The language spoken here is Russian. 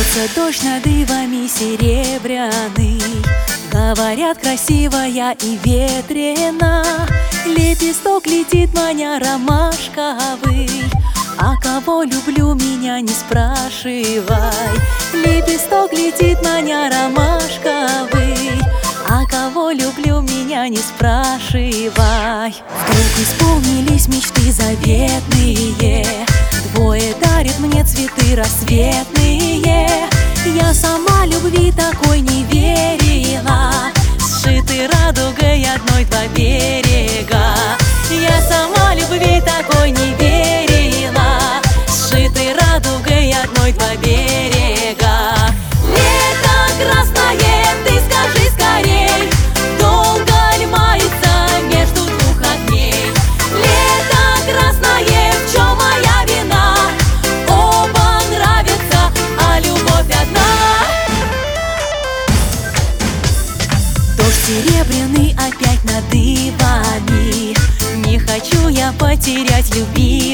Льется дождь над ивами серебряный, говорят, красивая и ветрена. Лепесток летит, маня ромашковый, а кого люблю, меня не спрашивай. Лепесток летит, маня ромашковый, а кого люблю, меня не спрашивай. Вдруг исполнились мечты заветные, двое дарит мне цветы рассветные. Я сама любви такой не верила, сшиты радугой одной два берега. Я сама любви такой не верила, сшиты радугой одной два берега. Лето красное, ты скажи скорей, долго ли мается между двух огней? Лето красное, в чем моя вина? Оба нравятся, а любовь одна. Дождь серебряный опять над ивами, не хочу я потерять любимого.